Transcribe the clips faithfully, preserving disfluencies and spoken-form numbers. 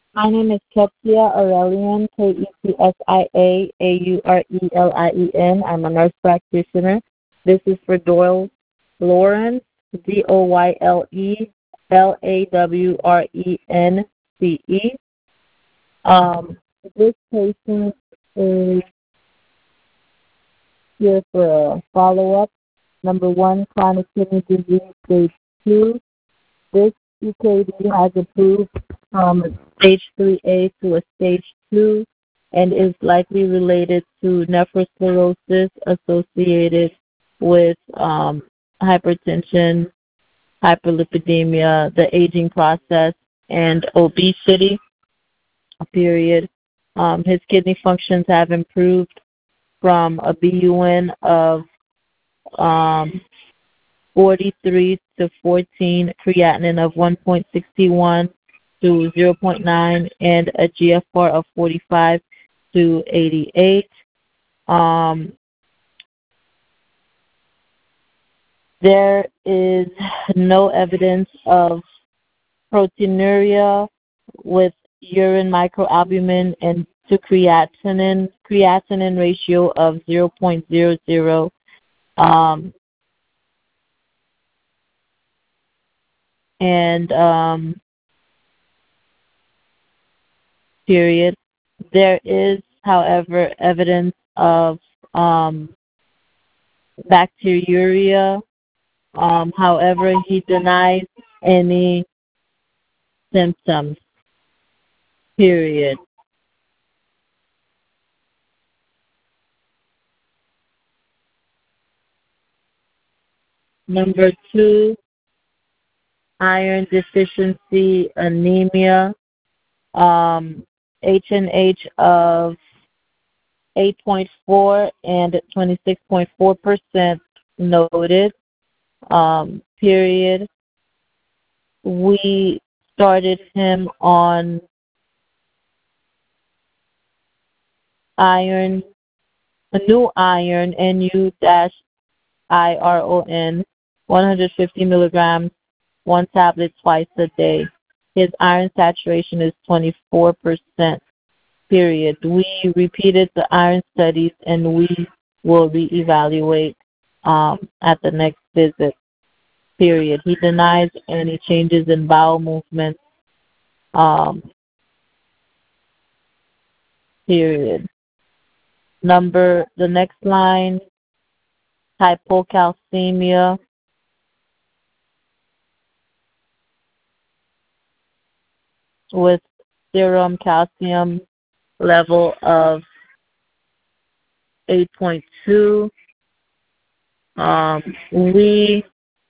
My name is Ketsia Aurelian, K E T S I A A U R E L I E N. I'm a nurse practitioner. This is for Doyle Lawrence, D O Y L E L A W R E N C E. Um, this patient is here for a follow-up. Number one, chronic kidney disease, stage two. This C K D has improved from stage three A to a stage two and is likely related to nephrosclerosis associated with um, hypertension, hyperlipidemia, the aging process, and obesity, period. Um, his kidney functions have improved from a B U N of um, forty-three to fourteen, creatinine of one point six one to zero point nine, and a G F R of forty-five to eighty-eight. Um, there is no evidence of proteinuria with urine microalbumin and to creatinine creatinine ratio of zero point zero zero. Um, and um, period. There is, however, evidence of um, bacteriuria. Um, however, he denies any symptoms, period. Number two, iron deficiency anemia, um, H and H of eight point four and twenty-six point four percent noted, um, period. We started him on iron, a new iron, N U I R O N, one hundred fifty milligrams, one tablet twice a day. His iron saturation is twenty-four percent, period. We repeated the iron studies and we will reevaluate um, at the next visit, period. He denies any changes in bowel movements, um, period. Number, the next line, hypocalcemia, with serum calcium level of eight point two. Um, we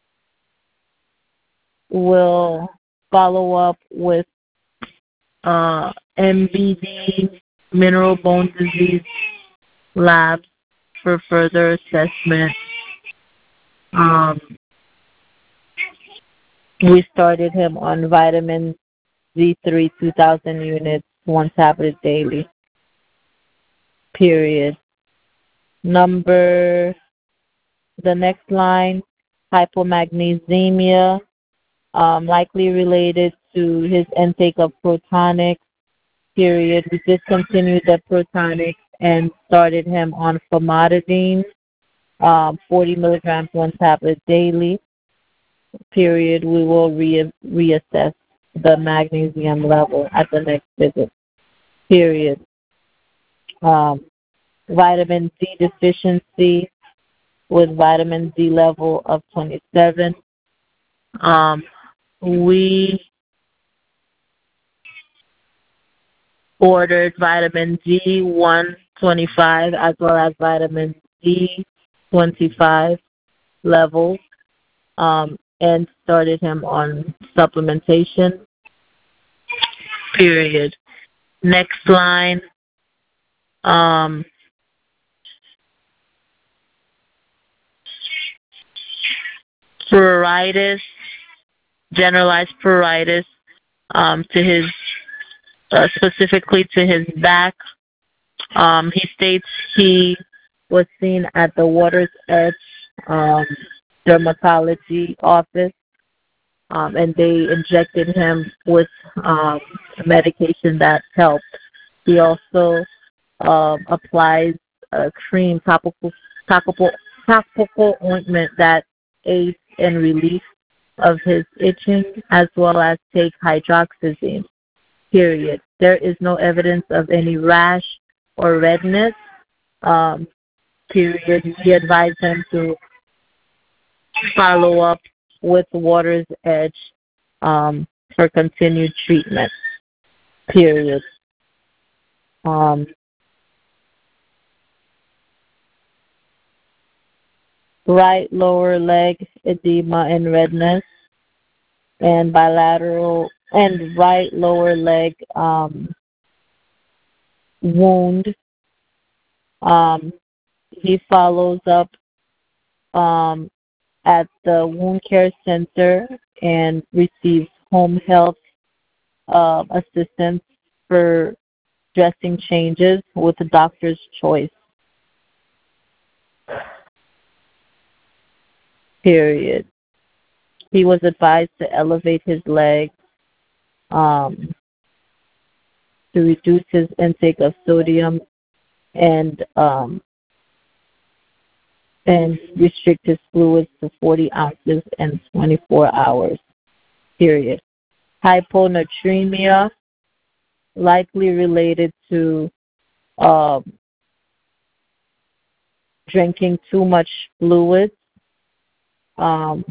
will follow up with uh, M B D, mineral bone disease labs, for further assessment. Um, we started him on vitamin D three, two thousand units, one tablet daily, period. Number, the next line, hypomagnesemia, um, likely related to his intake of protonics, period. We discontinued the protonics and started him on famotidine, um, forty milligrams, one tablet daily, period. We will re- reassess the magnesium level at the next visit, period. Um, vitamin D deficiency with vitamin D level of twenty-seven. Um, we ordered vitamin D one twenty-five as well as vitamin D twenty-five levels, um, and started him on supplementation, period. Next line, um, pruritus, generalized pruritus, um, to his, uh, specifically to his back. Um, he states he was seen at the Waters Edge um, dermatology office. um, and they injected him with um, medication that helped. He also um, applies a cream, topical, topical, topical ointment that aids in relief of his itching, as well as take hydroxyzine. Period. There is no evidence of any rash or redness. Um, period. We advise him to follow up with Water's Edge um, for continued treatment. Period. Um, right lower leg edema and redness, and bilateral and right lower leg um, wound. Um, he follows up um, at the wound care center and receives home health uh, assistance for dressing changes with the doctor's choice. Period. He was advised to elevate his leg um, to reduce his intake of sodium and um, and restrict his fluids to forty ounces in twenty-four hours. Period. Hyponatremia, likely related to um, drinking too much fluids. Um,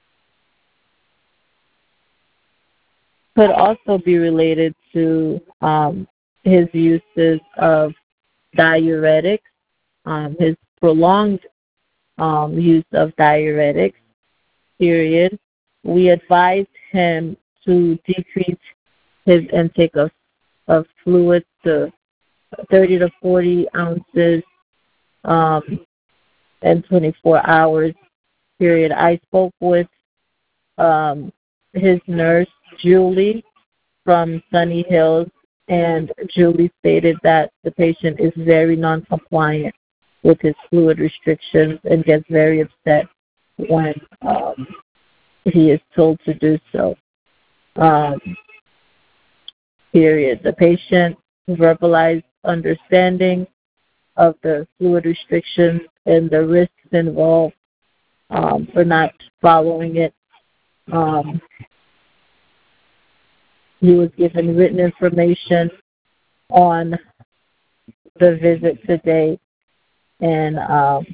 could also be related to um, his uses of diuretics, um, his prolonged um, use of diuretics, period. We advised him to decrease his intake of, of fluids to thirty to forty ounces um, in twenty-four hours, period. I spoke with um, his nurse, Julie, from Sunny Hills, and Julie stated that the patient is very non-compliant with his fluid restrictions and gets very upset when um, he is told to do so. Um, period. The patient verbalized understanding of the fluid restrictions and the risks involved um, for not following it. Um, he was given written information on the visit today, and um,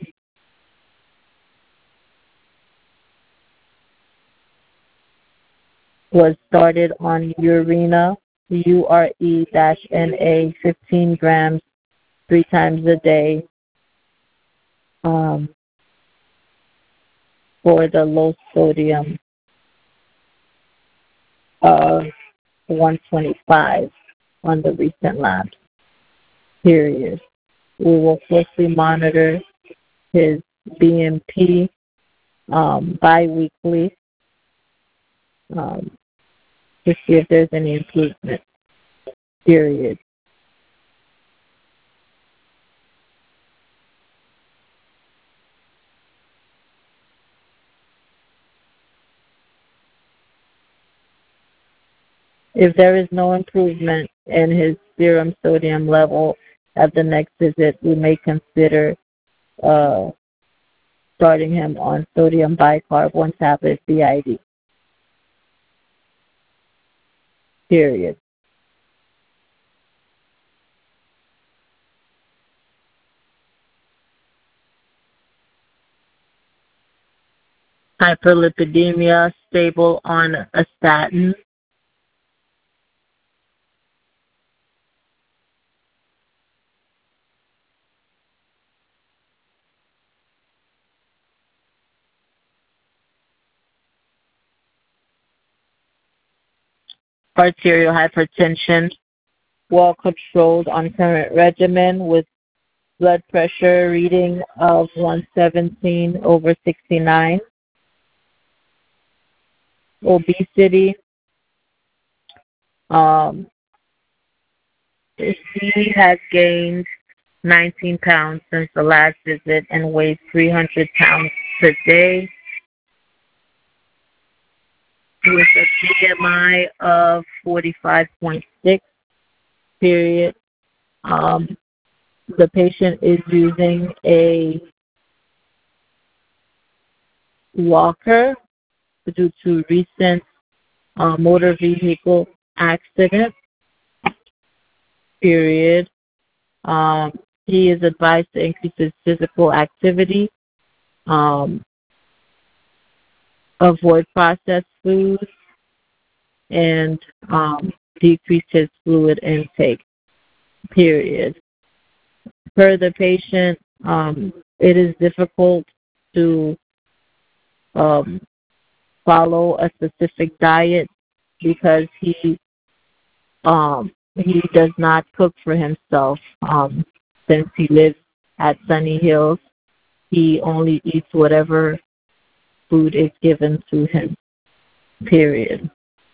was started on Urena, U R E N A, fifteen grams, three times a day um, for the low sodium of one twenty-five on the recent labs, period. We will closely monitor his B M P um, biweekly um, to see if there's any improvement, period. If there is no improvement in his serum sodium level at the next visit, we may consider uh, starting him on sodium bicarb, one tablet B I D. Period. Hyperlipidemia, stable on a statin. Arterial hypertension, well controlled on current regimen with blood pressure reading of one seventeen over sixty-nine. Obesity, um, he has gained nineteen pounds since the last visit and weighs three hundred pounds per day. with a B M I of forty-five point six, period. Um, the patient is using a walker due to recent uh, motor vehicle accident, period. Um, he is advised to increase his physical activity, um, avoid processed foods, and um, decrease his fluid intake, period. Per the patient, um, it is difficult to um, follow a specific diet because he um, he does not cook for himself. Um, since he lives at Sunny Hills, he only eats whatever food is given to him, period.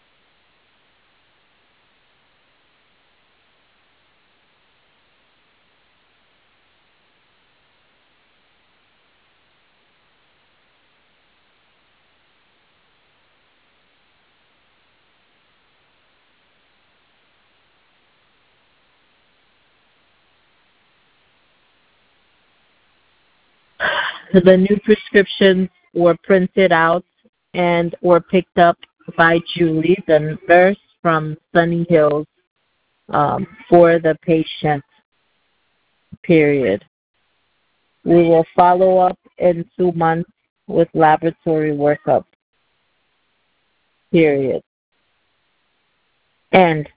The new prescriptions were printed out and were picked up by Julie, the nurse from Sunny Hills, um, for the patient, period. We will follow up in two months with laboratory workup, period. And